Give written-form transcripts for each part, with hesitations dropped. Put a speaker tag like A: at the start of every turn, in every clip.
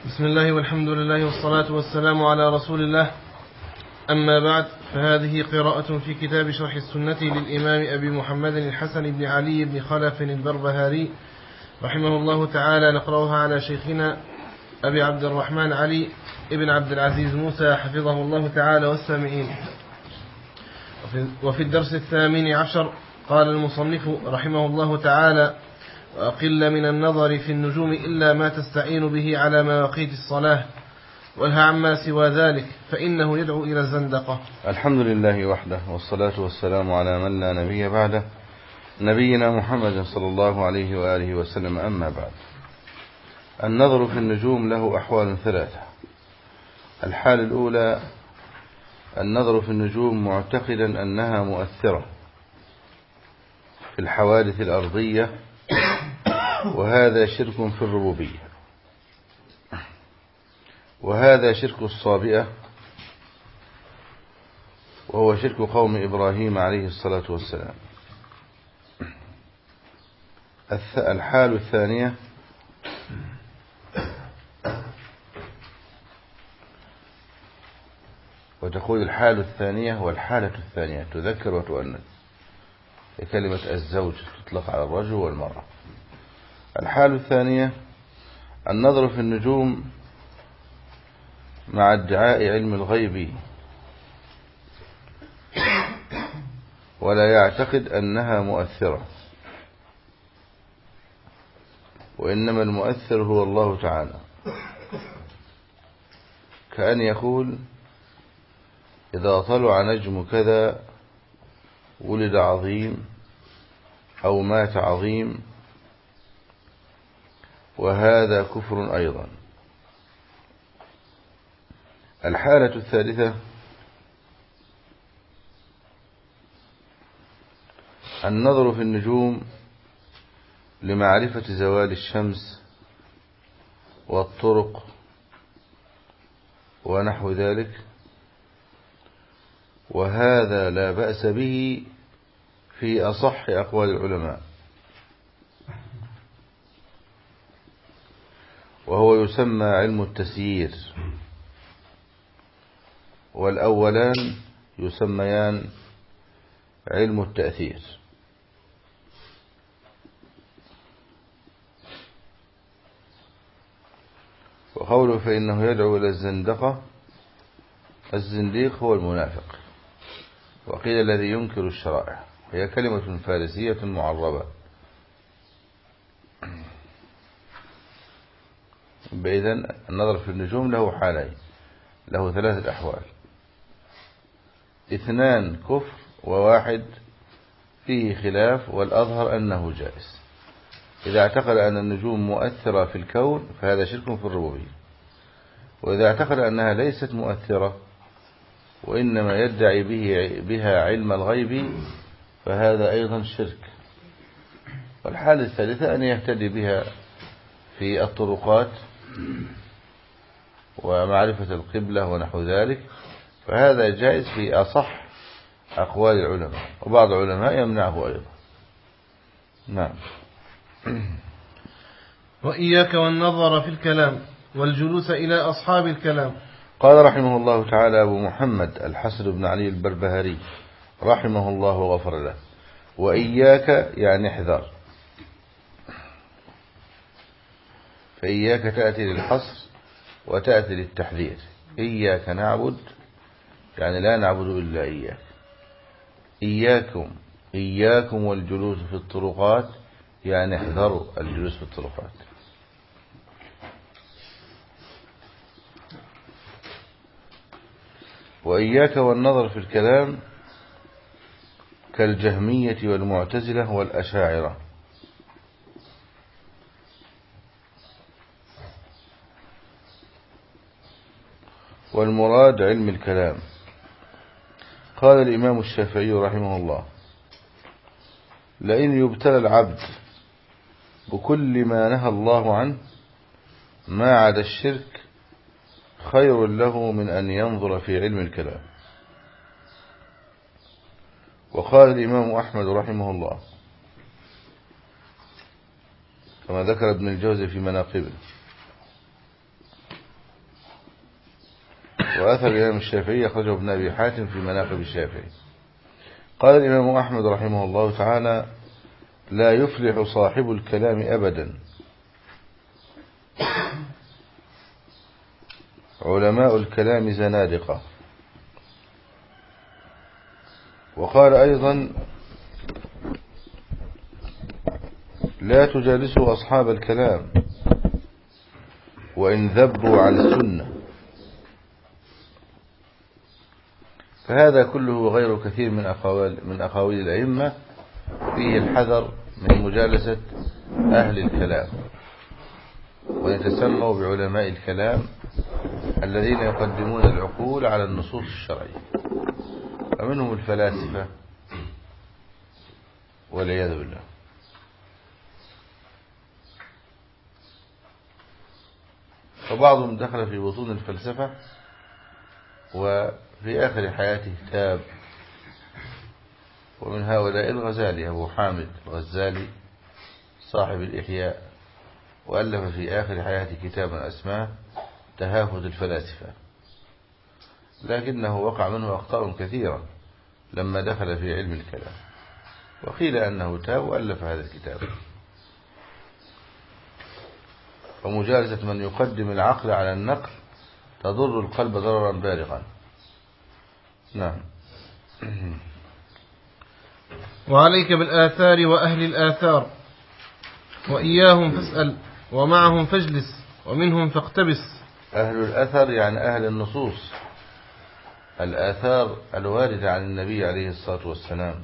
A: بسم الله والحمد لله والصلاة والسلام على رسول الله. أما بعد، فهذه قراءة في كتاب شرح السنة للإمام أبي محمد الحسن بن علي بن خلف البربهاري رحمه الله تعالى، نقرأها على شيخنا أبي عبد الرحمن علي ابن عبد العزيز موسى حفظه الله تعالى والسامعين. وفي الدرس 18 قال المصنف رحمه الله تعالى: وأقل من النظر في النجوم إلا ما تستعين به على مواقيت الصلاة، والها عما سوى ذلك فإنه يدعو إلى الزندقة.
B: الحمد لله وحده، والصلاة والسلام على من لا نبي بعده، نبينا محمد صلى الله عليه وآله وسلم. أما بعد، النظر في النجوم له أحوال ثلاثة. الحال الأولى: النظر في النجوم معتقدا أنها مؤثرة في الحوادث الأرضية، وهذا شرك في الربوبية، وهذا شرك الصابئة، وهو شرك قوم إبراهيم عليه الصلاة والسلام. الحال الثانية: وتقول الحال الثانية والحالة الثانية تذكر وتؤنث، كلمة الزوج تطلق على الرجل والمرأة. الحال الثانية: النظر في النجوم مع ادعاء علم الغيب، ولا يعتقد أنها مؤثرة، وإنما المؤثر هو الله تعالى، كأن يقول: إذا طلع نجم كذا ولد عظيم أو مات عظيم، وهذا كفر أيضا. الحالة الثالثة: النظر في النجوم لمعرفة زوال الشمس والطرق ونحو ذلك، وهذا لا بأس به في أصح أقوال العلماء، وهو يسمى علم التسيير، والأولان يسميان علم التأثير. وقوله فإنه يدعو إلى الزندقة: الزنديق هو المنافق، وقيل الذي ينكر الشرائع، هي كلمة فارسية معربة. بإذن النظر في النجوم له حالين، له ثلاثة أحوال: 2 كفر، وواحد فيه خلاف، والأظهر أنه جائز. إذا اعتقد أن النجوم مؤثرة في الكون فهذا شرك في الربوبية، وإذا اعتقد أنها ليست مؤثرة وإنما يدعي بها علم الغيب فهذا أيضا شرك. والحالة الثالثة أن يهتدي بها في الطرقات ومعرفة القبلة ونحو ذلك، فهذا جائز في أصح أقوال العلماء، وبعض العلماء يمنعه أيضا. نعم.
A: وإياك والنظر في الكلام والجلوس إلى أصحاب الكلام.
B: قال رحمه الله تعالى أبو محمد الحسن بن علي البربهاري رحمه الله وغفر له: وإياك يعني احذر. فإياك تأتي للحصر وتأتي للتحذير. إياك نعبد يعني لا نعبد إلا إياك. إياكم والجلوس في الطرقات يعني احذروا الجلوس في الطرقات. وإياك والنظر في الكلام كالجهمية والمعتزلة والأشاعرة. والمراد علم الكلام. قال الإمام الشافعي رحمه الله: لئن يبتلى العبد بكل ما نهى الله عنه ما عدا الشرك خير له من أن ينظر في علم الكلام. وقال الإمام أحمد رحمه الله كما ذكر ابن الجوزي في مناقبه: وأثر الإمام الشافعي أخرجه ابن أبي حاتم في مناقب الشافعي. قال الإمام أحمد رحمه الله تعالى: لا يفلح صاحب الكلام أبدا. علماء الكلام زنادقة. وقال أيضا: لا تجالسوا أصحاب الكلام وإن ذبوا عن السنة. فهذا كله غير كثير من أقاويل الأئمة فيه الحذر من مجالسة أهل الكلام، ويتسموا بعلماء الكلام الذين يقدمون العقول على النصوص الشرعية، ومنهم الفلاسفة والعياذ بالله. فبعضهم دخل في بطون الفلسفة وفي آخر حياته تاب. ومن هؤلاء الغزالي، أبو حامد الغزالي صاحب الإحياء، وألف في آخر حياته كتابا أسماه تهافت الفلاسفة، لكنه وقع منه أخطاء كثيرة لما دخل في علم الكلام، وقيل أنه تاب وألف هذا الكتاب. ومجالسة من يقدم العقل على النقل تضر القلب ضررا بالغا. نعم.
A: وعليك بالآثار وأهل الآثار، وإياهم فاسأل ومعهم فاجلس ومنهم فاقتبس.
B: أهل الأثر يعني أهل النصوص، الآثار الواردة عن النبي عليه الصلاة والسلام،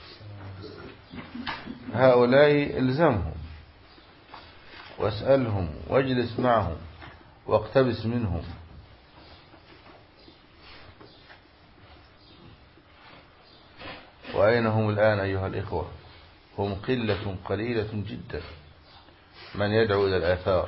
B: هؤلاء الزمهم واسألهم واجلس معهم واقتبس منهم. وأين هم الآن أيها الإخوة؟ هم قلة قليلة جدا من يدعو إلى الآثار،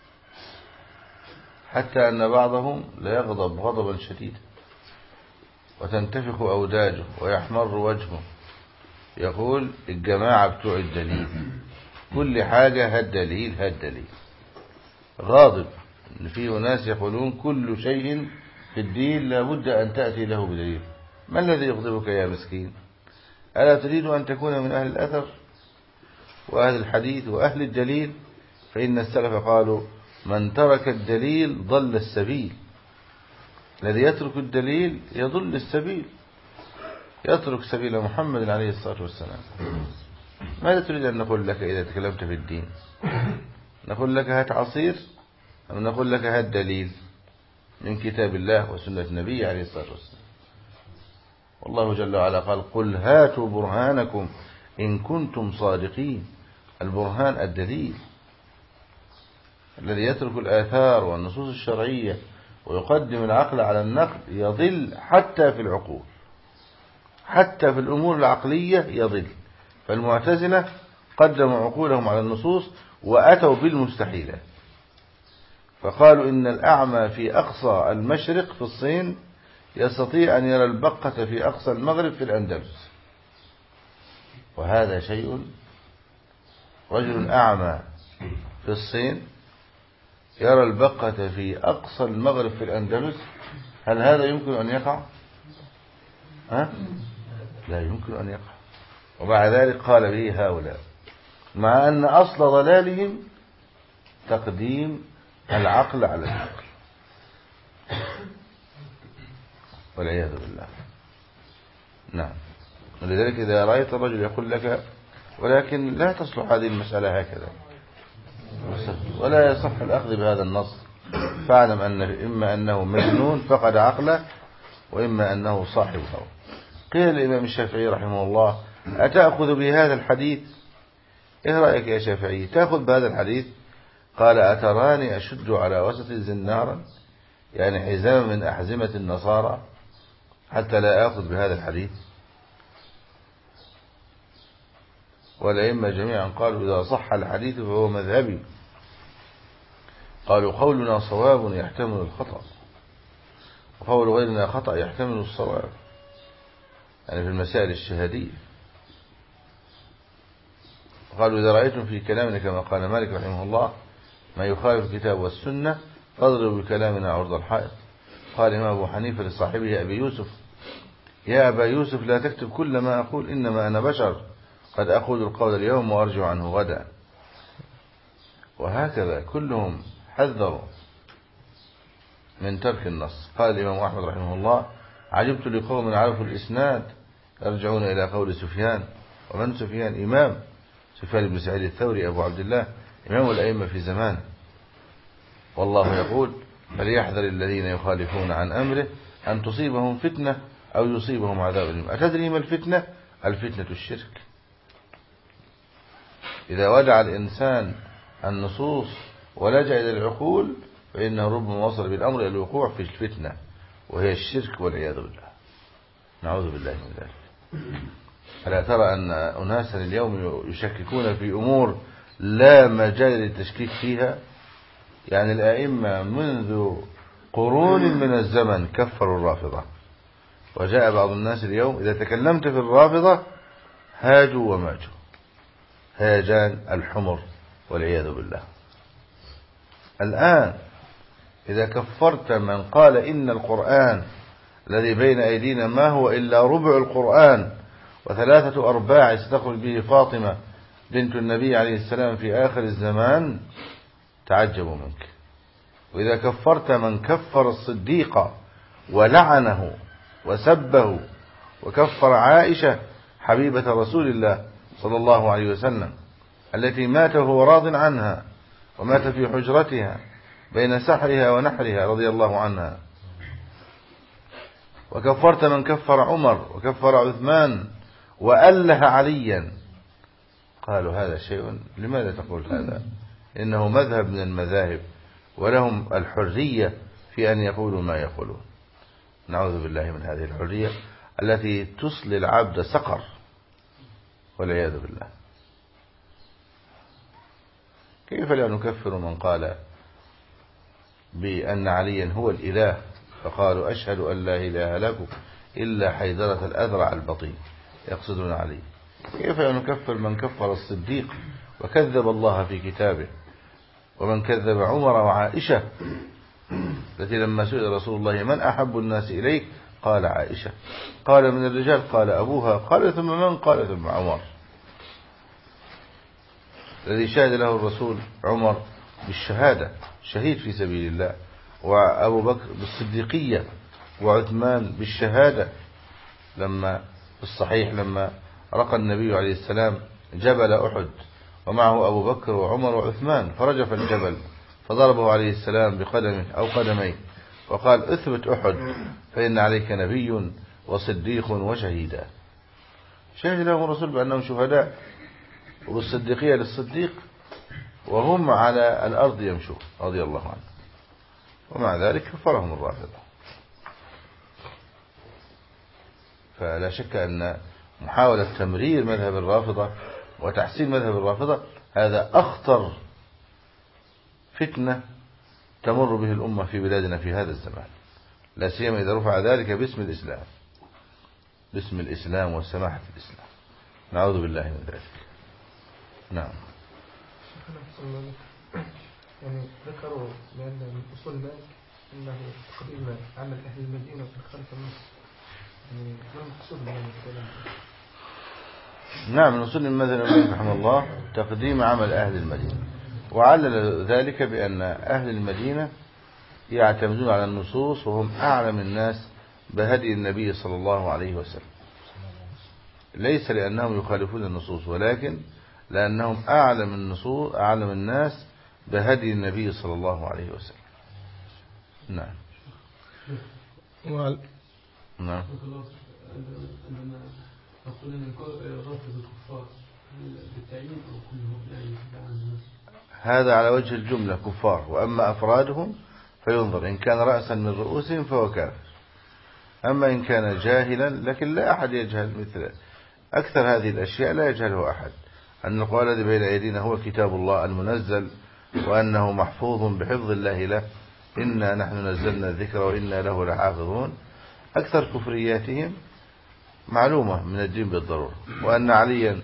B: حتى أن بعضهم لا يغضب غضبا شديدا وتنتفخ أوداجه ويحمر وجهه، يقول: الجماعة بتوع الدليل، كل حاجة هالدليل هالدليل. غاضب إن فيه ناس يقولون كل شيء في الدين لابد أن تأتي له بدليل. ما الذي يغضبك يا مسكين؟ ألا تريد أن تكون من أهل الأثر وأهل الحديث وأهل الدليل؟ فإن السلف قالوا: من ترك الدليل ضل السبيل. الذي يترك الدليل يضل السبيل، يترك سبيل محمد عليه الصلاة والسلام. ماذا تريد أن نقول لك إذا تكلمت في الدين؟ نقول لك هات عصير، أو نقول لك هات دليل من كتاب الله وسنة النبي عليه الصلاة والسلام؟ والله جل وعلا قال: قل هاتوا برهانكم إن كنتم صادقين. البرهان الدليل. الذي يترك الآثار والنصوص الشرعية ويقدم العقل على النقل يضل حتى في العقول، حتى في الأمور العقلية يضل. فالمعتزلة قدموا عقولهم على النصوص وأتوا بالمستحيلات، فقالوا إن الأعمى في أقصى المشرق في الصين يستطيع أن يرى البقة في أقصى المغرب في الأندلس. وهذا شيء، رجل أعمى في الصين يرى البقة في أقصى المغرب في الأندلس، هل هذا يمكن أن يقع؟ لا يمكن أن يقع. ومع ذلك قال به هؤلاء، مع أن أصل ضلالهم تقديم العقل على النقل، والعياذ بالله. نعم. ولذلك إذا رأيت الرجل يقول لك: ولكن لا تصلح هذه المسألة هكذا، ولا يصح الأخذ بهذا النص، فاعلم أن إما أنه مجنون فقد عقله، وإما أنه صاحب هوى. قيل الإمام الشافعي رحمه الله: أتأخذ بهذا الحديث؟ إيه رأيك يا شافعي، تأخذ بهذا الحديث؟ قال: أتراني أشد على وسط زنارا، يعني حزام من أحزمة النصارى، حتى لا أخذ بهذا الحديث؟ والأئمة جميعا قالوا: إذا صح الحديث فهو مذهبي. قالوا: قولنا صواب يحتمل الخطأ، وقول غيرنا خطأ يحتمل الصواب، يعني في المسائل الشهادية. قالوا: إذا رأيتم في كلامنا كما قال مالك رحمه الله ما يخالف الكتاب والسنة فاضربوا بكلامنا عرض الحائط. قال إمام أبو حنيفة لصاحبه أبي يوسف: يا أبا يوسف لا تكتب كل ما أقول، إنما أنا بشر، قد أقول القول اليوم وأرجع عنه غدا. وهكذا كلهم حذروا من ترك النص. قال الإمام أحمد رحمه الله: عجبت لقوم عرفوا الإسناد يرجعون إلى قول سفيان. ومن سفيان؟ إمام سفيان بن سعيد الثوري أبو عبد الله، إمام الأئمة في زمانه. والله يقول: فليحذر الذين يخالفون عن أمره أن تصيبهم فتنة أو يصيبهم عذاب أليم. أتدري ما الفتنة؟ الفتنة الشرك. إذا ودع الإنسان النصوص ولجأ إلى العقول فإنه ربما وصل بالأمر إلى الوقوع في الفتنة، وهي الشرك والعياذ بالله، نعوذ بالله من ذلك. ألا ترى أن أناسا اليوم يشككون في أمور لا مجال للتشكيك فيها؟ يعني الأئمة منذ قرون من الزمن كفروا الرافضة، وجاء بعض الناس اليوم إذا تكلمت في الرافضة هاجوا وماجوا، هاجان الحمر والعياذ بالله. الآن إذا كفرت من قال إن القرآن الذي بين أيدينا ما هو إلا ربع القرآن وثلاثة أرباع ستخرج به فاطمة بنت النبي عليه السلام في آخر الزمان، تعجبوا منك. وإذا كفرت من كفر الصديق ولعنه وسبه، وكفر عائشة حبيبة رسول الله صلى الله عليه وسلم التي مات وهو راض عنها، ومات في حجرتها بين سحرها ونحرها رضي الله عنها، وكفرت من كفر عمر وكفر عثمان وأله عليا، قالوا هذا شيء. لماذا تقول هذا؟ إنه مذهب من المذاهب، ولهم الحرية في أن يقولوا ما يقولون. نعوذ بالله من هذه الحرية التي تصلي العبد سقر والعياذ بالله. كيف لا نكفر من قال بأن عليا هو الإله فقالوا أشهد أن لا إله لكم إلا حيدرة الأذرع البطين، يقصدون علي. كيف لا نكفر من كفر الصديق وكذب الله في كتابه، ومن كذب عمر وعائشة التي لما سئل رسول الله من أحب الناس إليك قال عائشة، قال من الرجال قال أبوها، قال ثم من؟ قال ثم عمر، الذي شهد له الرسول عمر بالشهادة، شهيد في سبيل الله، وأبو بكر بالصديقية، وعثمان بالشهادة. لما في الصحيح لما رقى النبي عليه السلام جبل أحد ومعه أبو بكر وعمر وعثمان، فرجف الجبل فضربه عليه السلام بقدمه أو قدميه وقال اثبت أحد فإن عليك نبي وصديق وشهيدا. شهد لهم الرسول بأنهم شهداء، والصديقية للصديق، وهم على الأرض يمشون رضي الله عنه، ومع ذلك كفرهم الرافضة. فلا شك أن محاولة تمرير مذهب الرافضة وتحسين مذهب الرافضة هذا أخطر فتنة تمر به الأمة في بلادنا في هذا الزمان، لا سيما إذا رفع ذلك باسم الإسلام، باسم الإسلام وسماحة الإسلام. نعوذ بالله من ذلك. نعم.
C: يعني ذكروا بأن من أصول مالك أنه تقديم عمل أهل المدينة وخلف النص، يعني ما المقصود من هذا الكلام؟
B: نعم، من أصول المذهب رحمه الله تقديم عمل أهل المدينة، وعلل ذلك بأن أهل المدينة يعتمدون على النصوص وهم أعلم الناس بهدي النبي صلى الله عليه وسلم، ليس لأنهم يخالفون النصوص، ولكن لأنهم أعلم النصوص، أعلم الناس بهدي النبي صلى الله عليه وسلم. نعم. نعم.
D: نقول أن رافض الكفار بالتعيين أو كلهم يعني
B: هذا على وجه الجملة كفار، وأما أفرادهم فينظر إن كان رأسا من رؤوسهم فهو كافر، أما إن كان جاهلا، لكن لا أحد يجهل مثل أكثر هذه الأشياء لا يجهله أحد، أن القرآن الذي بين أيدينا هو كتاب الله المنزل، وأنه محفوظ بحفظ الله له، إنا نحن نزلنا الذكر وإنا له لحافظون. أكثر كفرياتهم معلومة من الدين بالضرورة، وأن عليا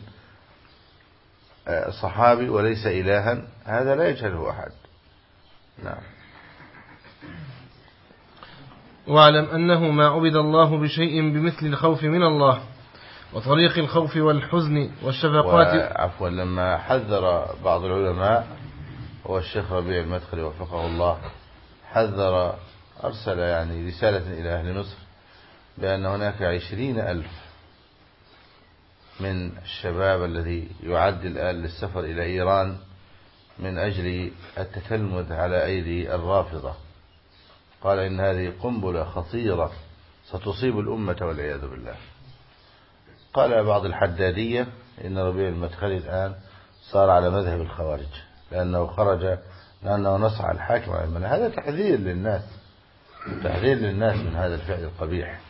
B: صحابي وليس إلها هذا لا يجهله أحد. نعم.
A: واعلم أنه ما عبد الله بشيء بمثل الخوف من الله وطريق الخوف والحزن والشفقات.
B: وعفوا، لما حذر بعض العلماء هو الشيخ ربيع المدخلي وفقه الله، حذر أرسل يعني رسالة إلى أهل مصر بأن هناك 20,000 من الشباب الذي يعد الآن للسفر إلى إيران من أجل التتلمذ على أيدي الرافضة. قال إن هذه قنبلة خطيرة ستصيب الأمة والعياذ بالله. قال بعض الحدادية إن ربيع المدخلي الآن صار على مذهب الخوارج لأنه خرج، لأنه نص على الحاكم على المنع. هذا تحذير للناس، تحذير للناس من هذا الفعل القبيح.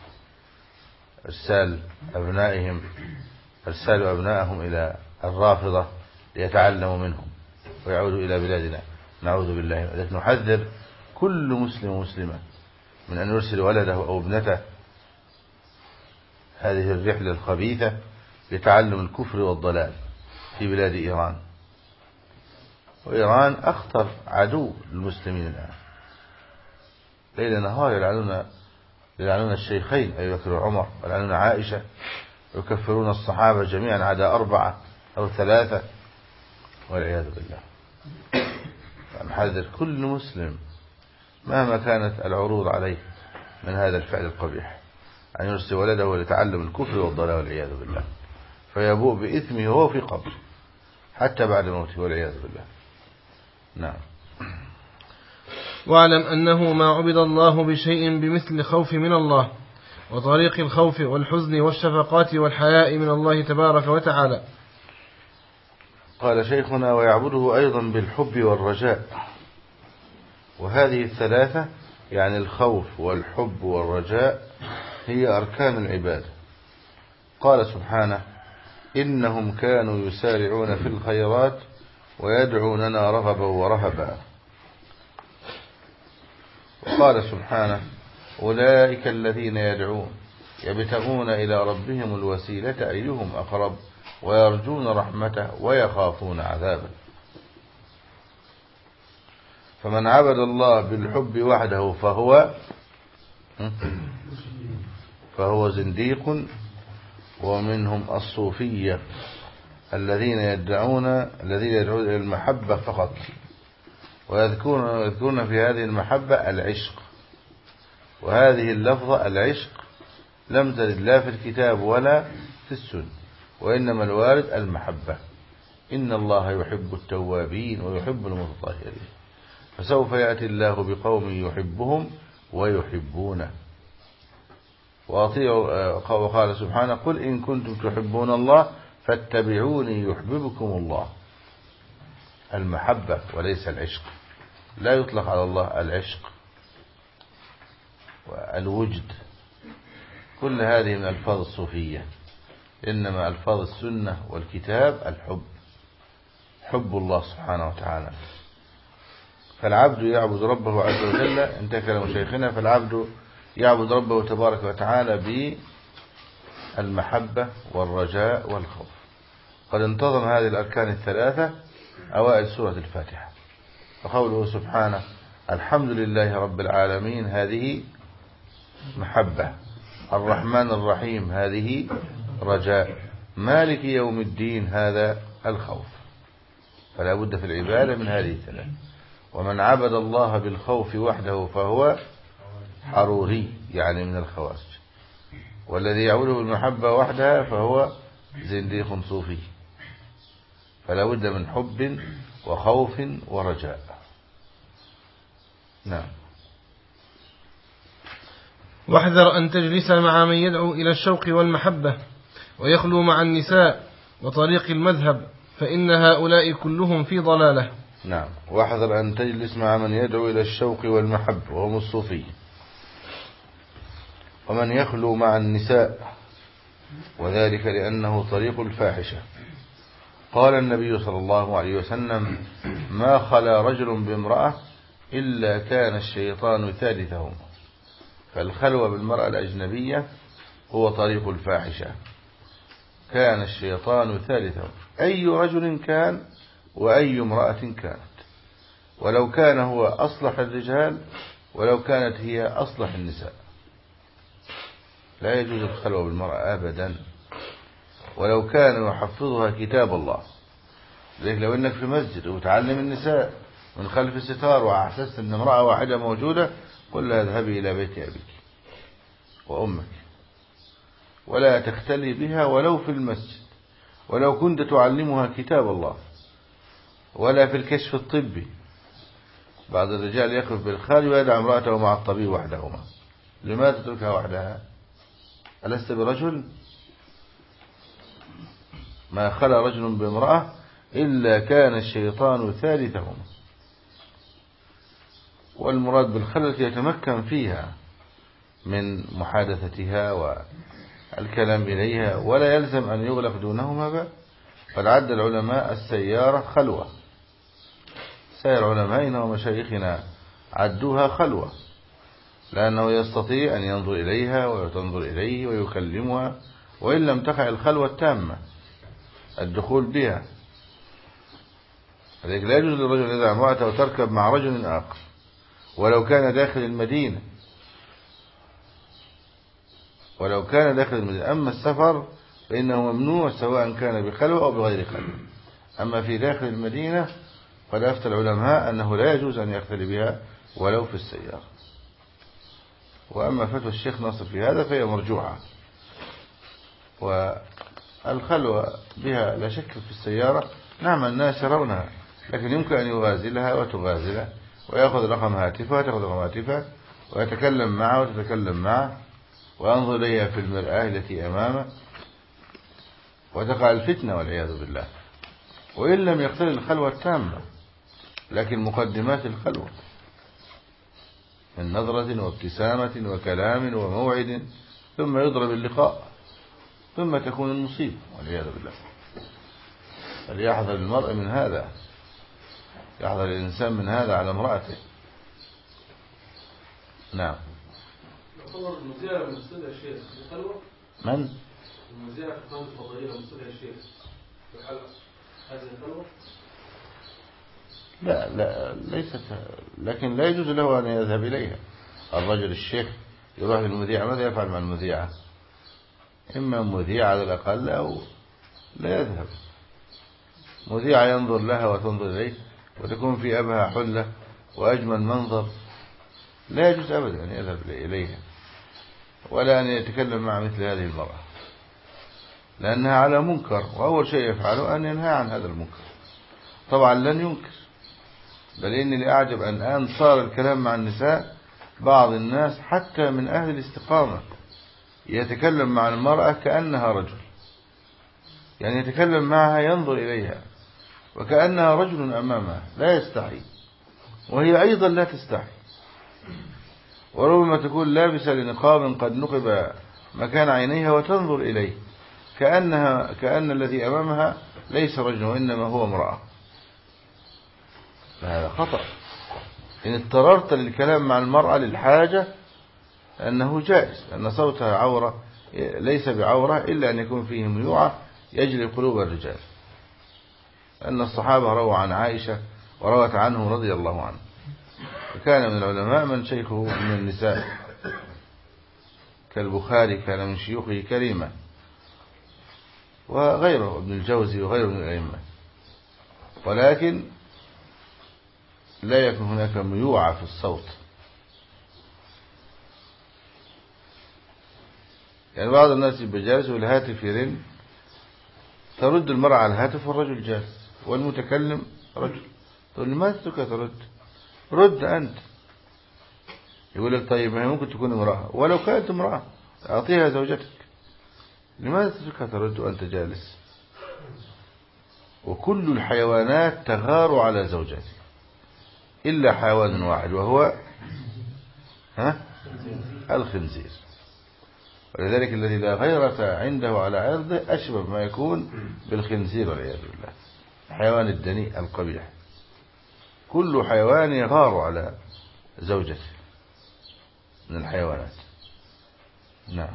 B: أرسالوا أبنائهم إلى الرافضة ليتعلموا منهم ويعودوا إلى بلادنا، نعوذ بالله. لكن نحذر كل مسلم ومسلمة من أن يرسل ولده أو ابنته هذه الرحلة الخبيثة لتعلم الكفر والضلال في بلاد إيران. وإيران أخطر عدو للمسلمين الآن، ليل نهار يلعنون الشيخين أبي بكر وعمر، ويلعنون عائشة، يكفرون الصحابة جميعا عدا 4 أو 3 والعياذ بالله. نحذر كل مسلم مهما كانت العروض عليه من هذا الفعل القبيح أن يرسل ولده لتعلم الكفر والضلال والعياذ بالله، فيبوء بإثمه وهو في قبر حتى بعد موته والعياذ بالله. نعم.
A: واعلم أنه ما عبد الله بشيء بمثل الخوف من الله وطريق الخوف والحزن والشفقات والحياء من الله تبارك وتعالى.
B: قال شيخنا: ويعبده أيضا بالحب والرجاء. وهذه الثلاثة يعني الخوف والحب والرجاء هي أركان العبادة. قال سبحانه: إنهم كانوا يسارعون في الخيرات ويدعوننا رغبا ورهبا. وقال سبحانه: أولئك الذين يدعون يبتغون إلى ربهم الوسيلة أيهم أقرب ويرجون رحمته ويخافون عذابه. فمن عبد الله بالحب وحده فهو زنديق. ومنهم الصوفية الذين يدعون إلى المحبة فقط، ويذكرون في هذه المحبة العشق. وهذه اللفظة العشق لم ترد لا في الكتاب ولا في السنة، وإنما الوارد المحبة. إن الله يحب التوابين ويحب المتطهرين. فسوف يأتي الله بقوم يحبهم ويحبونه. وقال سبحانه: قل إن كنتم تحبون الله فاتبعوني يحببكم الله. المحبة وليس العشق، لا يطلق على الله العشق والوجد، كل هذه من ألفاظ الصوفية. إنما ألفاظ السنة والكتاب الحب، حب الله سبحانه وتعالى. فالعبد يعبد ربه عز وجل، انتهى كلام شيخنا، فالعبد يعبد ربه تبارك وتعالى بالمحبة والرجاء والخوف. قد انتظم هذه الأركان الثلاثة أوائل سورة الفاتحة. فقوله سبحانه: الحمد لله رب العالمين، هذه محبة. الرحمن الرحيم، هذه رجاء. مالك يوم الدين، هذا الخوف. فلا بد في العبادة من هذه الثلاث. ومن عبد الله بالخوف وحده فهو حروري، يعني من الخوارج. والذي يعبده بالمحبة وحدها فهو زنديق صوفي. فلا بد من حب وخوف ورجاء. نعم.
A: واحذر أن تجلس مع من يدعو إلى الشوق والمحبة ويخلو مع النساء وطريق المذهب، فإن هؤلاء كلهم في ضلالة.
B: نعم. واحذر أن تجلس مع من يدعو إلى الشوق والمحبة وهم الصوفي، ومن يخلو مع النساء، وذلك لأنه طريق الفاحشة. قال النبي صلى الله عليه وسلم: ما خلا رجل بامرأة إلا كان الشيطان ثالثهما. فالخلوة بالمرأة الأجنبية هو طريق الفاحشة. كان الشيطان ثالثهما، أي رجل كان وأي امرأة كانت. ولو كان هو أصلح الرجال ولو كانت هي أصلح النساء. لا يجوز الخلوة بالمرأة أبدا، ولو كان يحفظها كتاب الله. لذلك لو انك في مسجد وتعلم النساء من خلف الستار وأحسست أن امرأة واحدة موجودة، قل لها اذهبي إلى بيت أبيك وأمك، ولا تختلي بها ولو في المسجد، ولو كنت تعلمها كتاب الله، ولا في الكشف الطبي. بعض الرجال يقف بالخارج ويدع امرأته مع الطبيب وحدهما. لماذا تتركها وحدها؟ ألست برجل؟ ما خلى رجل بامرأة إلا كان الشيطان ثالثهما. والمراد بالخلة يتمكن فيها من محادثتها والكلام إليها، ولا يلزم أن يغلق دونهما باب. قد عد العلماء السيارة خلوة، سائر علمائنا ومشايخنا عدوها خلوة، لأنه يستطيع أن ينظر إليها وتنظر إليه ويكلمها، وإن لم تقع الخلوة التامة الدخول بها. لذلك لا يجوز للرجل إذا امرأته وتركب مع رجل آخر ولو كان داخل المدينة، ولو كان داخل المدينة. أما السفر فإنه ممنوع سواء كان بخلوة أو بغير خلوة. أما في داخل المدينة قد أفتى العلماء أنه لا يجوز أن يختلي بها ولو في السيارة. وأما فتوى الشيخ ناصر في هذا فهي مرجوعة. والخلوة بها لا شك في السيارة، نعم الناس يرونها، لكن يمكن أن يغازلها وتغازله، ويأخذ رقم هاتفها وتأخذ رقم هاتفها، ويتكلم معه وتتكلم معه، وينظر إليها في المرآة التي أمامه، وتقع الفتنة والعياذ بالله. وإن لم يقتل الخلوة التامة، لكن مقدمات الخلوة من نظرة وابتسامة وكلام وموعد، ثم يضرب اللقاء، ثم تكون المصيبة والعياذ بالله. فليحذر المرء من هذا، يحذر الإنسان من هذا على امرأته. نعم.
D: يعتبر المذيع مستدعي الشيخ الخلوة؟
B: من؟
D: المذيع في القناة الفضائية مستدعي الشيخ في الحلقة، هذه الخلوة؟
B: لا ليست، لكن لا يجوز له أن يذهب إليها. الرجل الشيخ يروح للمذيعة، ماذا يفعل مع المذيعة؟ إما مذيعة على الأقل أو لا يذهب. مذيعة ينظر لها وتنظر إليه، وتكون في أبهى حلة وأجمل منظر، لا يجوز أبدا أن يذهب إليها ولا أن يتكلم مع مثل هذه المرأة، لأنها على منكر، وأول شيء يفعله أن ينهى عن هذا المنكر. طبعا لن ينكر، بل إني لأعجب أن الآن صار الكلام مع النساء، بعض الناس حتى من أهل الاستقامة يتكلم مع المرأة كأنها رجل، يعني يتكلم معها ينظر إليها وكأنها رجل أمامها، لا يستحي، وهي أيضا لا تستحي. وربما تكون لابسة لنقاب قد نقب مكان عينيها وتنظر إليه كأن الذي أمامها ليس رجل وإنما هو امرأة. فهذا خطأ. إن اضطررت للكلام مع المرأة للحاجة أنه جائز، لأن صوتها عورة، ليس بعورة إلا أن يكون فيه ميوعة يجري قلوب الرجال. أن الصحابة رووا عن عائشة وروت عنه رضي الله عنه، وكان من العلماء من شيخه من النساء كالبخاري كان من شيوخه كريمة، وغيره ابن الجوزي وغيره من الأئمة، ولكن لا يكون هناك ميوعة في الصوت. يعني بعض الناس يبقى جالس والهاتف يرن، ترد المرأة على الهاتف والرجل جالس والمتكلم رجل، تقول لماذا ترد؟ رد أنت. يقول لك طيب ما هي ممكن تكون امرأة، ولو كانت امرأة أعطيها زوجتك، لماذا تتركها ترد وأنت جالس؟ وكل الحيوانات تغار على زوجته إلا حيوان واحد، وهو الخنزير. ولذلك الذي لا غيرة عنده على عرضه أشبه ما يكون بالخنزير والعياذ بالله، الحيوان الدنيء القبيح. كل حيوان يغار على زوجته من الحيوانات. نعم.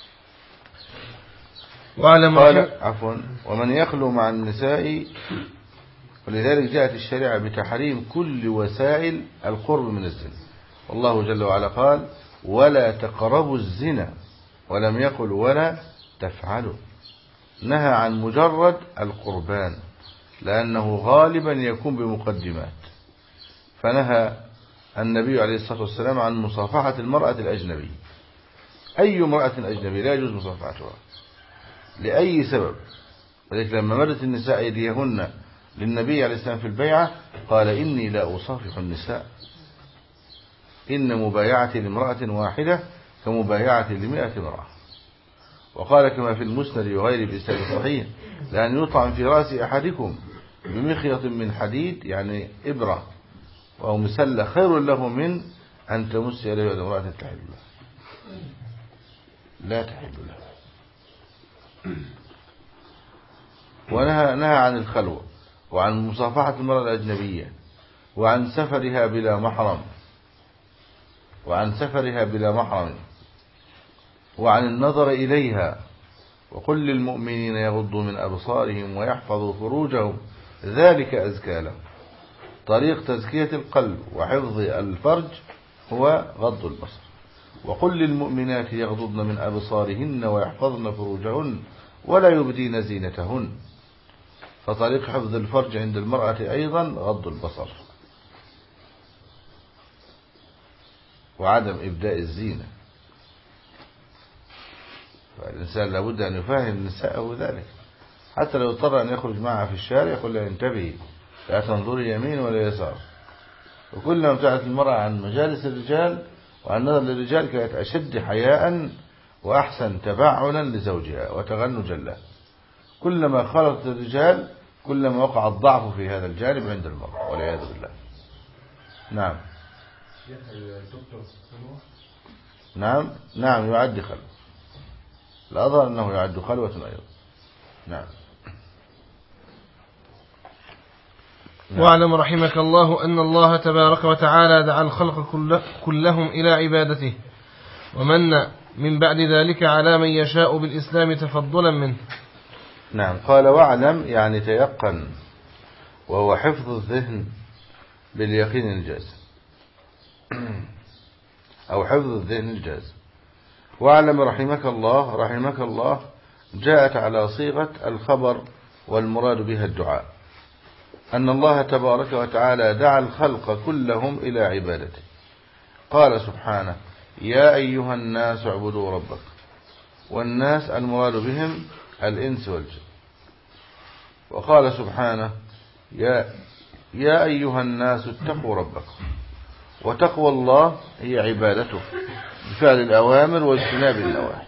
B: قال عفوا ومن يخلو مع النساء، ولذلك جاءت الشريعة بتحريم كل وسائل القرب من الزنا، والله جل وعلا قال ولا تقربوا الزنا، ولم يقل ولا تفعلوا. نهى عن مجرد القربان لأنه غالبا يكون بمقدمات، فنهى النبي عليه الصلاة والسلام عن مصافحة المرأة الأجنبية. أي امرأة أجنبية لا يجوز مصافحتها لأي سبب. ولذلك لما مدت النساء أيديهن للنبي عليه السلام في البيعة قال إني لا أصافح النساء، إن مبايعتي لامرأة واحدة كمبايعتي ل100 امرأة. وقال كما في المسند وغيره بإسناد صحيح لأن يطعن في رأس أحدكم بمخيط من حديد، يعني إبرة أو مسلة، خير له من أن تمس يده امرأة تحل له، لا تحل له. ونهى عن الخلوة، وعن مصافحة المرأة الأجنبية، وعن سفرها بلا محرم، وعن النظر إليها. وقل للمؤمنين يغضوا من أبصارهم ويحفظوا فروجهم ذلك أزكى لهم. طريق تزكية القلب وحفظ الفرج هو غض البصر. وقل للمؤمنات يغضضن من أبصارهن ويحفظن فروجهن ولا يبدين زينتهن. فطريق حفظ الفرج عند المرأة أيضا غض البصر وعدم إبداء الزينة. فالإنسان لابد أن يفهم نساءه ذلك، حتى لو اضطر أن يخرج معها في الشارع يقول لها انتبهي لا تنظري يمين ولا يسار. وكلما ابتعدت المرأة عن مجالس الرجال وعن نظر للرجال كانت أشد حياء وأحسن تبعلا لزوجها وتغنجا له. كلما خلطت الرجال كلما وقع الضعف في هذا الجانب عند المرأة والعياذ بالله. نعم نعم يعد خلوة، الأظهر أنه يعد خلوة أيضا. نعم.
A: واعلم رحمك الله أن الله تبارك وتعالى دعا الخلق كلهم إلى عبادته، ومن من بعد ذلك على من يشاء بالإسلام تفضلا منه.
B: نعم. قال واعلم يعني تيقن، وهو حفظ الذهن باليقين الجازم أو حفظ الذهن الجازم. واعلم رحمك الله جاءت على صيغة الخبر والمراد بها الدعاء، أن الله تبارك وتعالى دعا الخلق كلهم إلى عبادته. قال سبحانه يا أيها الناس اعبدوا ربكم، والناس المراد بهم الإنس والجن. وقال سبحانه يا أيها الناس اتقوا ربكم، وتقوى الله هي عبادته بفعل الأوامر واجتناب النواهي.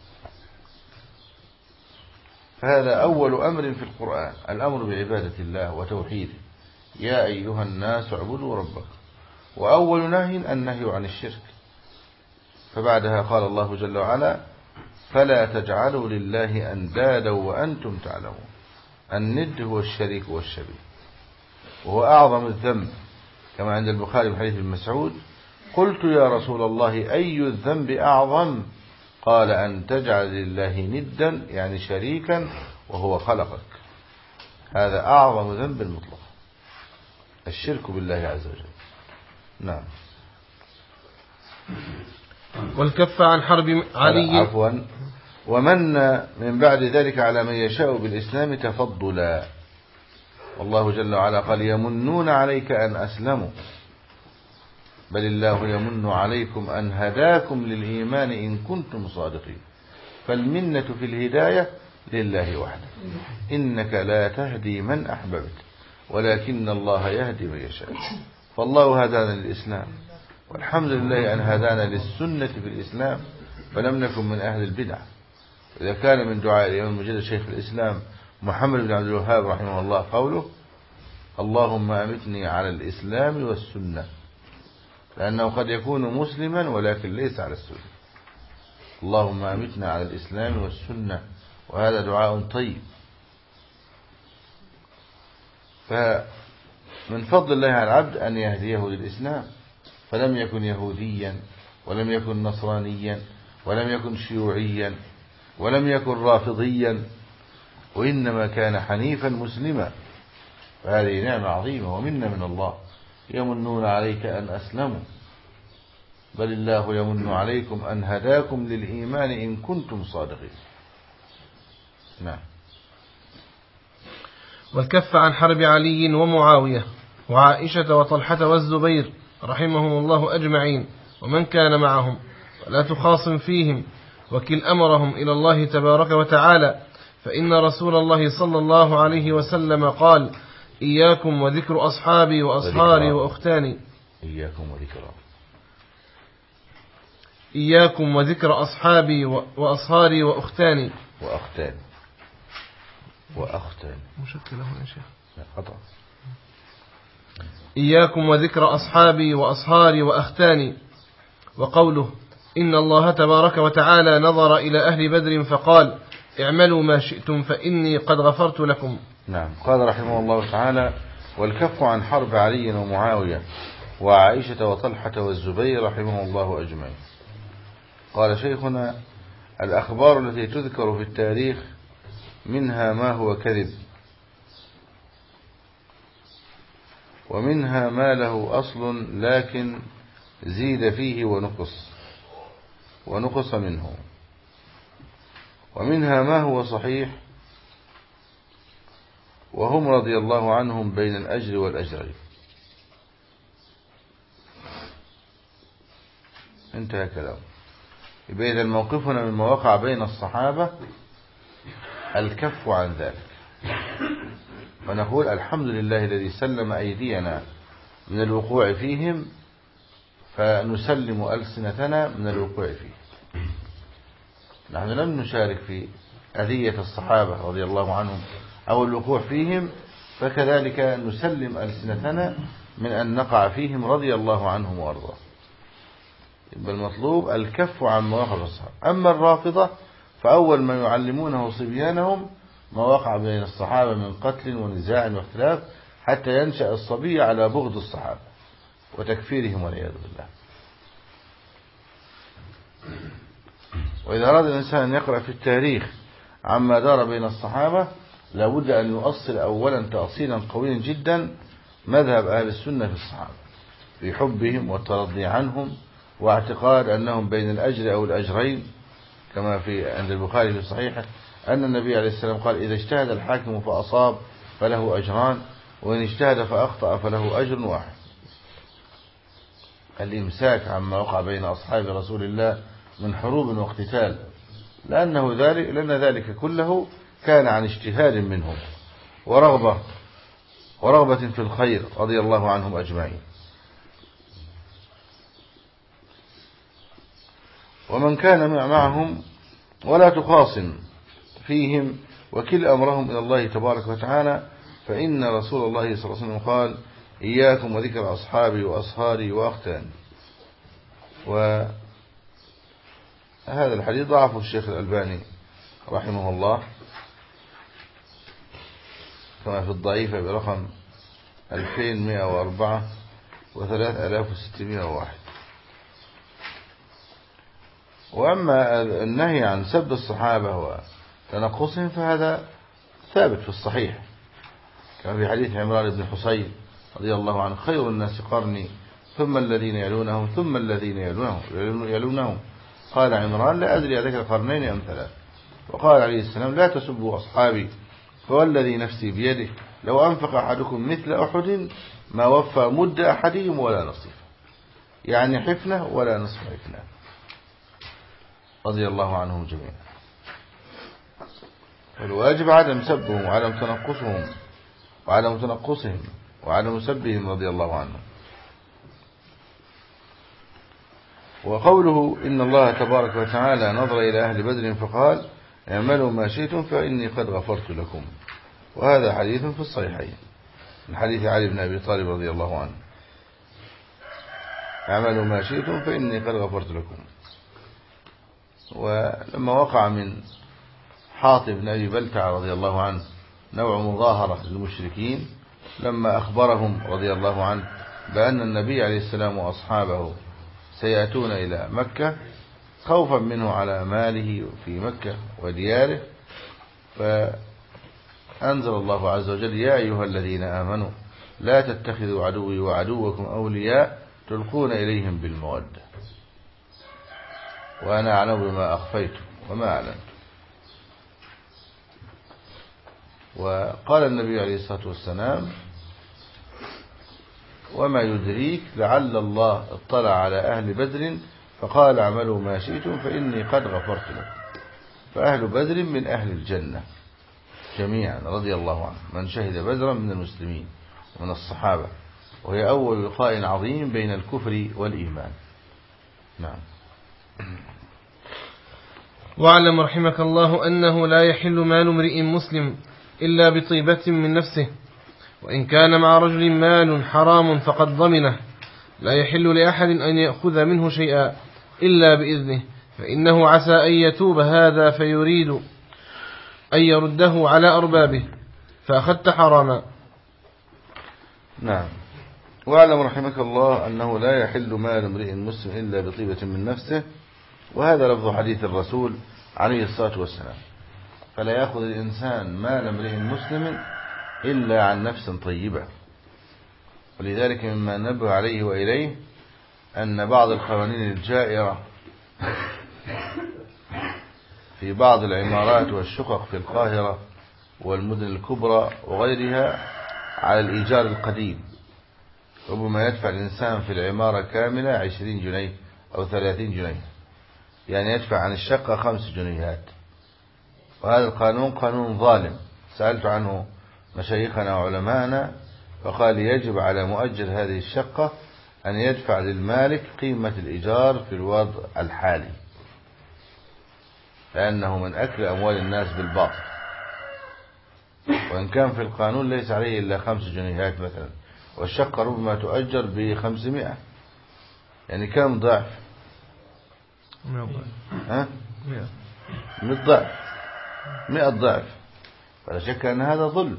B: فهذا أول أمر في القرآن، الأمر بعبادة الله وتوحيده. يا أيها الناس اعبدوا ربكم. وأول نهي النهي عن الشرك. فبعدها قال الله جل وعلا فلا تجعلوا لله أندادا وأنتم تعلمون. الند هو الشريك والشبيه، وهو أعظم الذنب، كما عند البخاري من حديث ابن مسعود قلت يا رسول الله أي الذنب أعظم؟ قال أن تجعل لله ندا يعني شريكا وهو خلقك. هذا أعظم ذنب مطلق، الشرك بالله عز وجل. نعم.
A: والكف عن حرب علي.
B: عفوا. ومن من بعد ذلك على من يشاء بالإسلام تفضلا. والله جل وعلا قال يمنون عليك أن أسلموا، بل الله يمن عليكم أن هداكم للإيمان إن كنتم صادقين. فالمنة في الهداية لله وحده. إنك لا تهدي من أحببت ولكن الله يهدي من يشاء. فالله هدانا للإسلام، والحمد لله أن هدانا للسنة في الإسلام فلم نكن من أهل البدع. إذا كان من دعاء الإمام المجدد شيخ الإسلام محمد بن عبد الوهاب رحمه الله قوله اللهم أمتني على الإسلام والسنة، لأنه قد يكون مسلما ولكن ليس على السنة. اللهم أمتنا على الإسلام والسنة، وهذا دعاء طيب. فمن فضل الله على العبد أن يهديه للإسلام، فلم يكن يهوديا ولم يكن نصرانيا ولم يكن شيوعيا ولم يكن رافضيا، وإنما كان حنيفا مسلما. فهذه نعمة عظيمة ومنة من الله. يمنون عليك أن أسلموا، بل الله يمن عليكم أن هداكم للإيمان إن كنتم صادقين. نعم.
A: والكف عن حرب علي ومعاوية وعائشة وطلحة والزبير رحمهم الله أجمعين ومن كان معهم، ولا تخاصم فيهم، وكل أمرهم إلى الله تبارك وتعالى، فإن رسول الله صلى الله عليه وسلم قال: إياكم وذكر أصحابي وأصهاري وأختاني. إياكم وذكر أصحابي وأصهاري وأختاني.
B: وأختان
A: مشكلة هنا يا شيخ.
B: خطأ.
A: إياكم وذكر أصحابي وأصهاري وأختاني. وقوله: إن الله تبارك وتعالى نظر إلى أهل بدر فقال: اعملوا ما شئتم فإني قد غفرت لكم.
B: نعم. قال رحمه الله تعالى: والكف عن حرب علي ومعاوية وعائشة وطلحة والزبير رحمه الله أجمعين. قال شيخنا: الأخبار التي تذكر في التاريخ منها ما هو كذب، ومنها ما له أصل لكن زيد فيه ونقص منه، ومنها ما هو صحيح وهم رضي الله عنهم بين الأجر والأجرين. انتهى كلام. يبقى إذا موقفنا مما وقع بين الصحابة الكف عن ذلك، ونقول الحمد لله الذي سلم أيدينا من الوقوع فيهم، فنسلم ألسنتنا من الوقوع فيه. نحن لم نشارك في أذية الصحابة رضي الله عنهم أو الوقوع فيهم، فكذلك نسلم ألسنتنا من أن نقع فيهم رضي الله عنهم وأرضاه. يبقى المطلوب الكف عن مواقف الصحابة. أما الرافضة فأول ما يعلمونه صبيانهم ما وقع بين الصحابة من قتل ونزاع واختلاف، حتى ينشأ الصبي على بغض الصحابة وتكفيرهم والعياذ بالله. وإذا أراد الإنسان أن يقرأ في التاريخ عما دار بين الصحابة لابد أن يؤصل أولا تأصيلا قويا جدا مذهب أهل السنة في الصحابة، في حبهم والترضي عنهم، واعتقاد أنهم بين الأجر أو الأجرين، كما في عند البخاري في صحيحه أن النبي عليه السلام قال: إذا اجتهد الحاكم فأصاب فله أجران، وإن اجتهد فأخطأ فله أجر واحد. الإمساك عما وقع بين أصحاب رسول الله من حروب واقتتال، لأن ذلك كله كان عن اجتهاد منهم ورغبة في الخير رضي الله عنهم أجمعين. ومن كان معهم ولا تخاصم فيهم وكل أمرهم إلى الله تبارك وتعالى، فإن رسول الله صلى الله عليه وسلم قال: إياكم وذكر أصحابي وأصهاري وأختاني. وهذا الحديث ضعفه الشيخ الألباني رحمه الله كما في الضعيفة برقم 2104 و3601. وأما النهي عن سب الصحابة وتنقصهم فهذا ثابت في الصحيح، كما في حديث عمران بن حصين رضي الله عنه: خير الناس قرني ثم الذين يلونهم ثم الذين يلونهم. قال عمران: لا أدري أذكر قرنين أم ثلاث. وقال عليه السلام: لا تسبوا أصحابي فوالذي نفسي بيده لو أنفق أحدكم مثل أحد ما وفى مد أحدهم ولا نصيف، يعني حفنة ولا نصف حفنة، رضي الله عنهم جميعا. فالواجب عدم سبهم وعدم تنقصهم وعدم سبهم رضي الله عنهم. وقوله: إن الله تبارك وتعالى نظر إلى أهل بدر فقال: اعملوا ما شئتم فإني قد غفرت لكم. وهذا حديث في الصحيحين من حديث علي بن أبي طالب رضي الله عنه: اعملوا ما شئتم فإني قد غفرت لكم. ولما وقع من حاطب بن أبي بلتع رضي الله عنه نوع مظاهرة للمشركين لما أخبرهم رضي الله عنه بأن النبي عليه السلام وأصحابه سيأتون إلى مكة خوفا منه على ماله في مكة ودياره، فأنزل الله عز وجل: يا أيها الذين آمنوا لا تتخذوا عدوي وعدوكم أولياء تلقون إليهم بالمودة. وأنا أعلم بما أخفيت وما أعلنت. وقال النبي عليه الصلاة والسلام: وما يدريك لعل الله اطلع على أهل بدر فقال اعملوا ما شئتم فإني قد غفرت لكم. فأهل بدر من أهل الجنة جميعا رضي الله عنه، من شهد بدرا من المسلمين ومن الصحابة، وهي أول لقاء عظيم بين الكفر والإيمان. نعم.
A: واعلم رحمك الله أنه لا يحل مال امرئ مسلم إلا بطيبة من نفسه، وإن كان مع رجل مال حرام فقد ضمنه. لا يحل لأحد أن يأخذ منه شيئا إلا بإذنه، فإنه عسى أن يتوب هذا فيريد أن يرده على أربابه فأخذت حراما.
B: نعم. واعلم رحمك الله أنه لا يحل مال امرئ مسلم إلا بطيبة من نفسه، وهذا لفظ حديث الرسول عليه الصلاة والسلام. فلا يأخذ الإنسان مال امرئ مسلم إلا عن نفس طيبة. ولذلك مما نبه عليه وإليه أن بعض القوانين الجائرة في بعض العمارات والشقق في القاهرة والمدن الكبرى وغيرها على الإيجار القديم. ربما يدفع الإنسان في العمارة كاملة 20 جنيه أو 30 جنيه، يعني يدفع عن الشقة 5 جنيهات. وهذا القانون قانون ظالم. سألت عنه مشايخنا وعلماءنا فقال يجب على مؤجر هذه الشقة أن يدفع للمالك قيمة الإيجار في الوضع الحالي، لأنه من أكل أموال الناس بالباطل. وإن كان في القانون ليس عليه إلا 5 جنيهات مثلا، والشقة ربما تؤجر ب500، يعني كم ضعف؟ 100 ضعف، 100 ضعف. فلا شك أن هذا ظلم،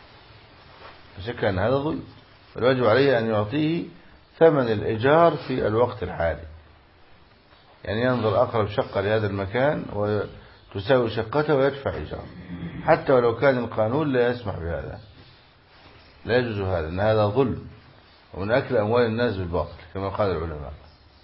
B: والواجب عليه أن يعطيه ثمن الإيجار في الوقت الحالي. يعني ينظر أقرب شقة لهذا المكان وتساوي شقته ويدفع إيجار، حتى ولو كان القانون لا يسمح بهذا، لا يجوز هذا، أن هذا ظلم ومن أكل أموال الناس بالباطل كما قال العلماء.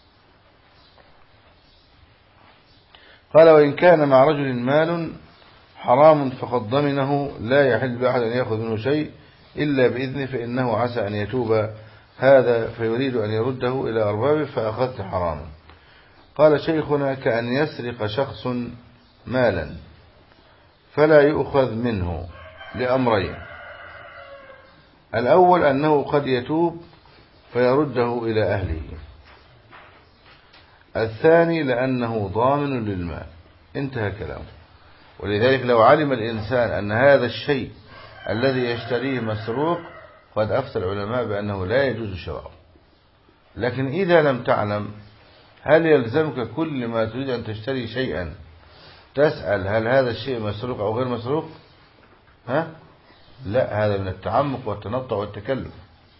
B: قال وإن كان مع رجل مال حرام فقد ضمنه لا يحل بأحد أن يأخذ منه شيء إلا بإذنه، فإنه عسى أن يتوب هذا فيريد أن يرده إلى أربابه فأخذت حراما. قال شيخنا كأن يسرق شخص مالا فلا يؤخذ منه لأمرين: الأول أنه قد يتوب فيرده إلى أهله، الثاني لأنه ضامن للمال. انتهى كلامه. ولذلك لو علم الإنسان أن هذا الشيء الذي يشتريه مسروق قد أفتى العلماء بأنه لا يجوز شراؤه. لكن إذا لم تعلم، هل يلزمك كل ما تريد أن تشتري شيئا تسأل هل هذا الشيء مسروق أو غير مسروق؟ لا، هذا من التعمق والتنطع والتكلف.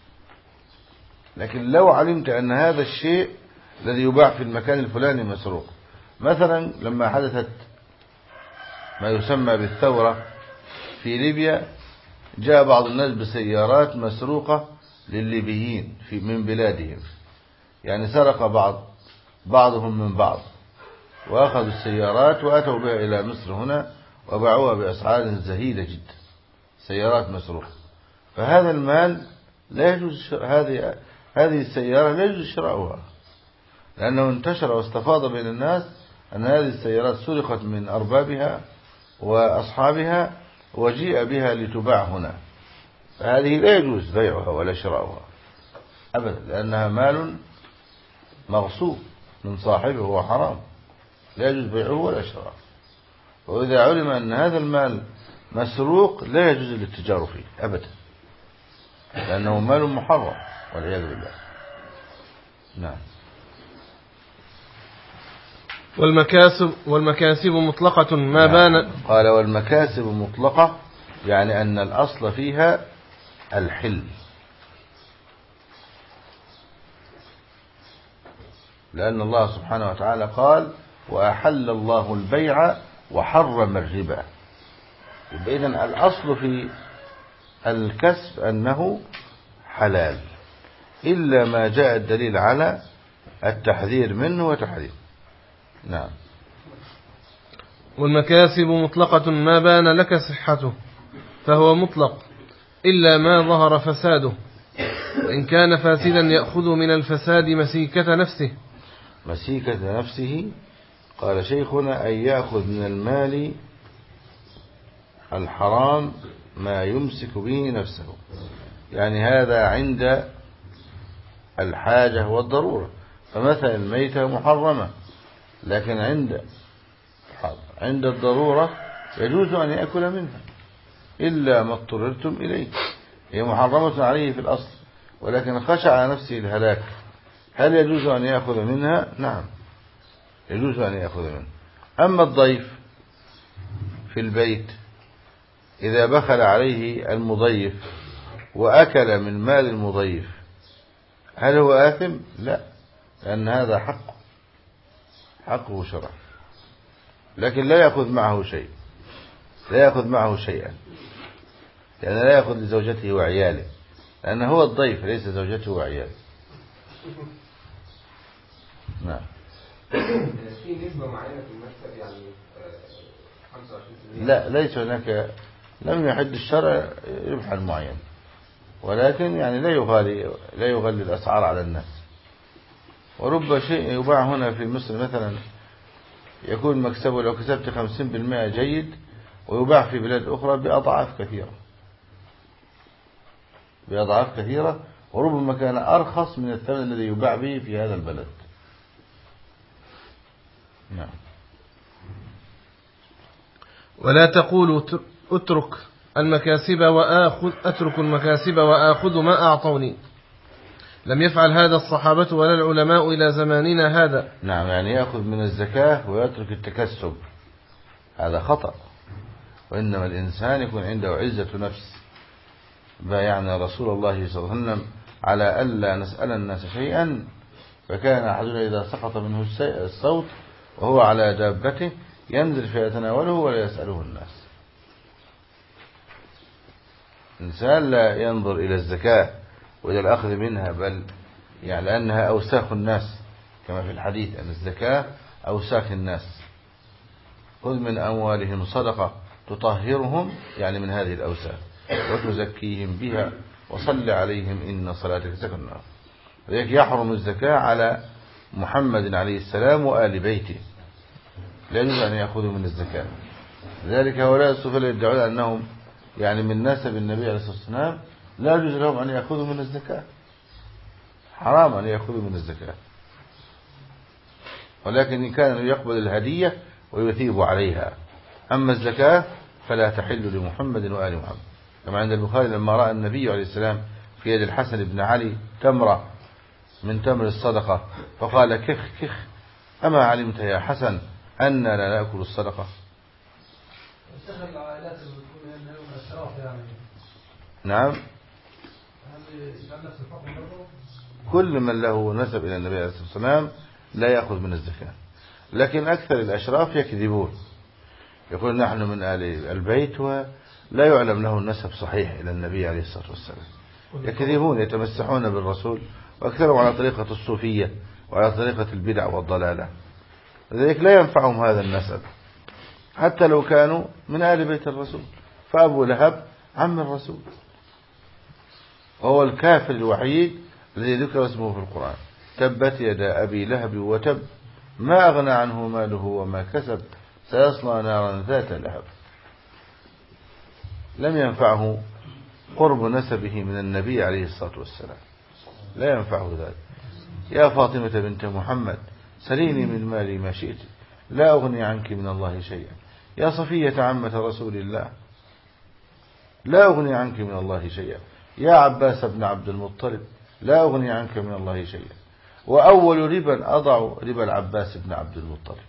B: لكن لو علمت أن هذا الشيء الذي يباع في المكان الفلاني مسروق، مثلا لما حدثت ما يسمى بالثورة في ليبيا، جاء بعض الناس بسيارات مسروقة للليبيين من بلادهم، يعني سرق بعضهم من بعض، وأخذوا السيارات وأتوا بها إلى مصر هنا وباعوها بأسعار زهيدة جدا، سيارات مسروقة. فهذا المال لا يجوز، هذه السيارة لا يجوز شراؤها، لأنه انتشر واستفاض بين الناس أن هذه السيارات سرقت من أربابها وأصحابها وجيء بها لتباع هنا. فهذه لا يجوز بيعها ولا شراؤها أبدا، لأنها مال مغصوب من صاحبه وهو حرام، لا يجوز بيعه ولا شراؤه. وإذا علم أن هذا المال مسروق لا يجوز الاتجار فيه أبدا، لأنه مال محرم والعياذ بالله. نعم.
A: والمكاسب مطلقة ما بان.
B: قال والمكاسب مطلقة، يعني أن الأصل فيها الحل، لأن الله سبحانه وتعالى قال وأحل الله البيع وحرم الربا. إذن الأصل في الكسب أنه حلال، إلا ما جاء الدليل على التحذير منه وتحريم. نعم.
A: والمكاسب مطلقة ما بان لك صحته فهو مطلق إلا ما ظهر فساده، وإن كان فاسدا يأخذ من الفساد مسيكة نفسه.
B: مسيكة نفسه قال شيخنا أن يأخذ من المال الحرام ما يمسك به نفسه، يعني هذا عند الحاجة والضرورة. فمثلا الميتة محرمة، لكن عند الضرورة يجوز أن يأكل منها إلا ما اضطررتم إليه. هي محرمة عليه في الأصل، ولكن خشى على نفسه الهلاك، هل يجوز أن يأخذ منها؟ نعم يجوز أن يأخذ منها. أما الضيف في البيت إذا بخل عليه المضيف وأكل من مال المضيف هل هو آثم؟ لا، لأن هذا حقه شرعا، لكن لا يأخذ معه شيء، لا يأخذ معه شيئا، لأن لا يأخذ لزوجته وعياله، لأنه هو الضيف ليس زوجته وعياله. نعم.
C: في نسبة معينة في المكسب يعني 25%؟
B: لا، ليس هناك، لم يحد الشرع ربحا معين، ولكن يعني لا يغلي الأسعار على الناس. ورب شيء يباع هنا في مصر مثلا يكون مكسبه لو كسبت 50% جيد، ويباع في بلاد أخرى بأضعاف كثيرة، وربما كان أرخص من الثمن الذي يباع به في هذا البلد. نعم.
A: ولا تقولوا اترك المكاسب وآخذ ما أعطوني، لم يفعل هذا الصحابة ولا العلماء إلى زماننا هذا.
B: نعم، يعني يأخذ من الزكاة ويترك التكسب، هذا خطأ. وإنما الإنسان يكون عنده عزة نفس. بايعنا رسول الله صلى الله عليه وسلم على ألا نسأل الناس شيئا، فكان أحدنا إذا سقط منه الصوت وهو على دابته ينزل فيتناوله ولا يسأله الناس. الإنسان لا ينظر إلى الزكاة وإلى الأخذ منها، بل يعني لأنها أوساخ الناس، كما في الحديث أن الزكاة أوساخ الناس. خذ من أموالهم صدقة تطهرهم، يعني من هذه الأوساخ، وتزكيهم بها وصل عليهم إن صلاتك سكن لهم. ولذلك يحرم الزكاة على محمد عليه السلام وآل بيته، لا يجوز أن يأخذوا من الزكاة. لذلك هؤلاء السفلاء يدعون أنهم يعني من نسب النبي عليه الصلاة والسلام، لا يجوز لهم أن يأخذوا من الزكاة، حرام أن يأخذوا من الزكاة، ولكن كان يقبل الهدية ويثيب عليها. أما الزكاة فلا تحل لمحمد وآل محمد، كما عند البخاري لما رأى النبي عليه السلام في يد الحسن بن علي تمرة من تمر الصدقة فقال كخ كخ، أما علمت يا حسن أن لا نأكل الصدقة؟ نعم، كل من له نسب إلى النبي عليه الصلاة والسلام لا يأخذ من الزكاة، لكن أكثر الأشراف يكذبون، يقول نحن من آل البيت ولا يعلم له النسب صحيح إلى النبي عليه الصلاة والسلام، يكذبون، يتمسحون بالرسول، وأكثرهم على طريقة الصوفية وعلى طريقة البدع والضلالة. لذلك لا ينفعهم هذا النسب حتى لو كانوا من آل بيت الرسول. فأبو لهب عم الرسول، وهو الكافر الوحيد الذي ذكر اسمه في القرآن، تبت يدا أبي لهب وتب ما أغنى عنه ماله وما كسب سيصلى نارا ذات لهب. لم ينفعه قرب نسبه من النبي عليه الصلاة والسلام، لا ينفعه ذلك. يا فاطمة بنت محمد سليني من مالي ما شئت لا أغني عنك من الله شيئا. يا صفية عمة رسول الله لا أغني عنك من الله شيئا. يا عباس بن عبد المطلب لا أغني عنك من الله شيئا. وأول ربا أضع ربا العباس بن عبد المطلب.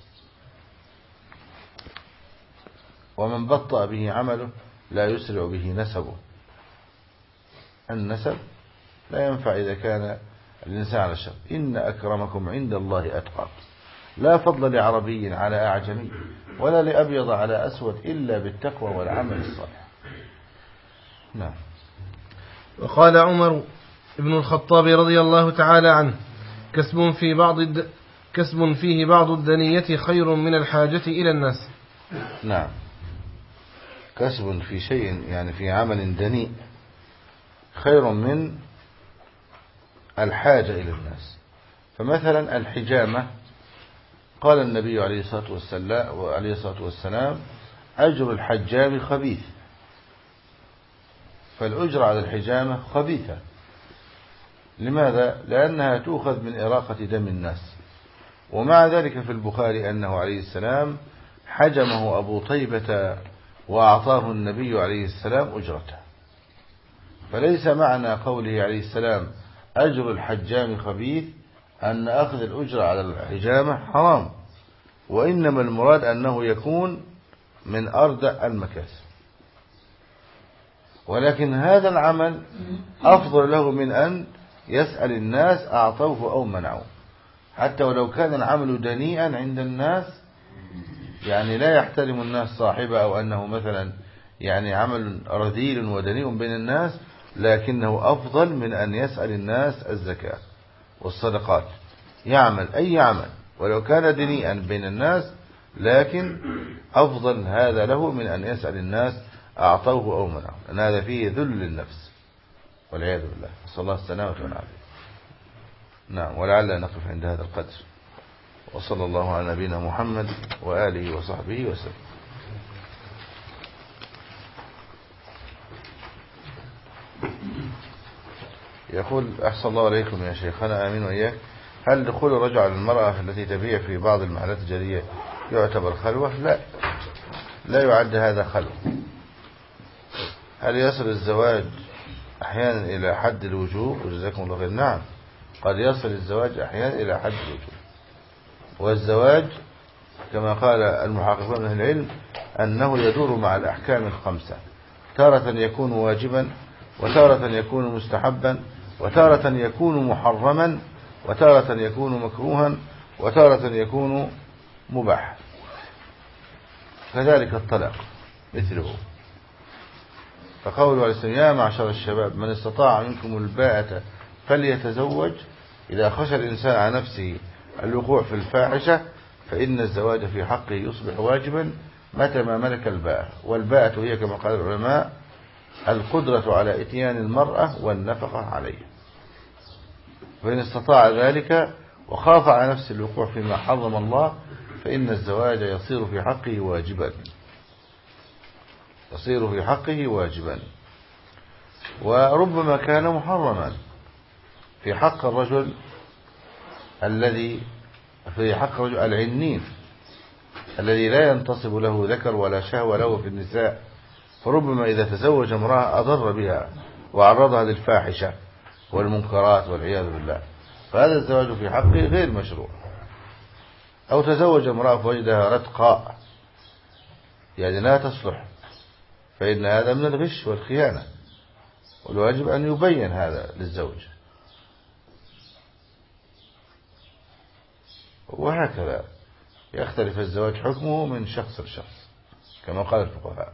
B: ومن بطأ به عمله لا يسرع به نسبه. النسب لا ينفع إذا كان الإنسان على الشر. إن أكرمكم عند الله أتقاكم. لا فضل لعربي على أعجمي ولا لأبيض على أسود إلا بالتقوى والعمل الصالح. نعم.
A: وقال عمر بن الخطاب رضي الله تعالى عنه كسب فيه بعض الدنية خير من الحاجة إلى الناس.
B: نعم، كسب في شيء يعني في عمل دنيء خير من الحاجة إلى الناس. فمثلا الحجامة قال النبي عليه الصلاة والسلام أجر الحجام خبيث، فالأجر على الحجامة خبيثة. لماذا؟ لأنها تؤخذ من إراقة دم الناس. ومع ذلك في البخاري أنه عليه السلام حجمه أبو طيبة وأعطاه النبي عليه السلام أجرته. فليس معنى قوله عليه السلام أجر الحجام خبيث أن أخذ الأجر على الحجامة حرام، وإنما المراد أنه يكون من أردأ المكاسب. ولكن هذا العمل أفضل له من أن يسأل الناس أعطوه أو منعوه، حتى ولو كان العمل دنيئا عند الناس، يعني لا يحترم الناس صاحبه، أو أنه مثلا يعني عمل رذيل ودنيء بين الناس، لكنه أفضل من أن يسأل الناس الزكاة والصدقات. يعمل أي عمل ولو كان دنيئا بين الناس، لكن أفضل هذا له من أن يسأل الناس أعطوه أو منعه، لأن هذا فيه ذل للنفس والعياذ بالله، صلى الله السلامة والعافية. نعم، ولعل نقف عند هذا القدر، وصلى الله على نبينا محمد وآله وصحبه وسلم. يقول أحسن الله عليكم يا شيخنا، آمين وإياك، هل دخول الرجل على المرأة التي تبيع في بعض المحلات الجارية يعتبر خلوة؟ لا يعد هذا خلوة. هل يصل الزواج أحيانا إلى حد الوجوب؟ وجزاكم الله خير. نعم، قد يصل الزواج أحيانا إلى حد الوجوب. والزواج كما قال المحققون من أهل العلم أنه يدور مع الأحكام الخمسة، تارة يكون واجبا، وتارة يكون مستحبا، وتارة يكون محرما، وتارة يكون مكروها، وتارة يكون مباحا. كذلك الطلاق مثله. فقوله عليه السلام يا معشر الشباب من استطاع منكم الباءة فليتزوج، إذا خشى الإنسان على نفسه الوقوع في الفاحشة فإن الزواج في حقه يصبح واجبا متى ما ملك الباءة. والباءة هي كما قال العلماء القدرة على إتيان المرأة والنفقة عليها. فإن استطاع ذلك وخاف على نفسه الوقوع فيما حرم الله فإن الزواج يصير في حقه واجبا، يصير في حقه واجبا. وربما كان محرما في حق الرجل العنين الذي لا ينتصب له ذكر ولا شهوة له في النساء، فربما إذا تزوج امرأة أضر بها وعرضها للفاحشة والمنكرات والعياذ بالله، فهذا الزواج في حقه غير مشروع. أو تزوج امرأة فوجدها رتقاء يعني لا تصلح، فإن هذا من الغش والخيانة، والواجب أن يبين هذا للزوج. وهكذا يختلف الزواج حكمه من شخص لشخص كما قال الفقهاء.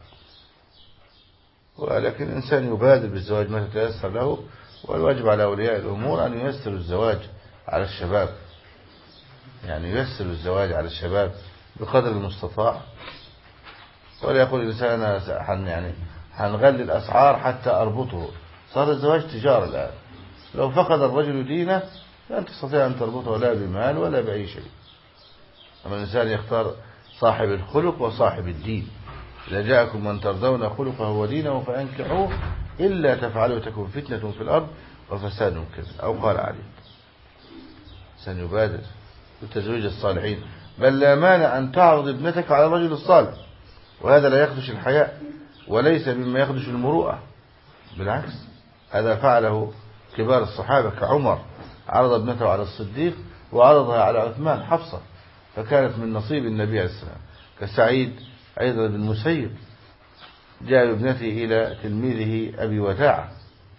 B: ولكن الإنسان يبادر بالزواج متى تيسر له، والواجب على أولياء الأمور أن ييسروا الزواج على الشباب، يعني ييسروا الزواج على الشباب بقدر المستطاع. ولا يقول الإنسان أنا هنغلي الأسعار حتى أربطه. صار الزواج تجارة الآن، لو فقد الرجل دينه لا تستطيع أن تربطه لا بمال ولا بأي شيء. أما الإنسان يختار صاحب الخلق وصاحب الدين. إذا جاءكم من ترضون خلقه ودينه فأنكحوه إلا تفعلوا تكون فتنة في الأرض وفساد كبير. أو قال عليه سنبادر بتزويج الصالحين، بل لا مانع أن تعرض ابنتك على الرجل الصالح، وهذا لا يخدش الحياء وليس مما يخدش المروءة، بالعكس هذا فعله كبار الصحابة كعمر، عرض ابنته على الصديق وعرضها على عثمان حفصة، فكانت من نصيب النبي عليه السلام. كسعيد أيضا بن المسيب جاء ابنته إلى تلميذه أبي وداعة.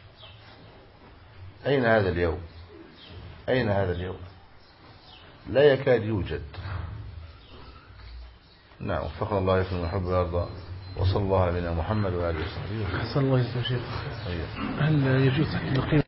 B: أين هذا اليوم؟ أين هذا اليوم؟ لا يكاد يوجد. نعم، وفقنا الله يكون الحب ويرضى، وصلى الله على محمد وآله وصحبه وسلم.
A: أحسن الله يا شيخ. هل يجوز تحقيق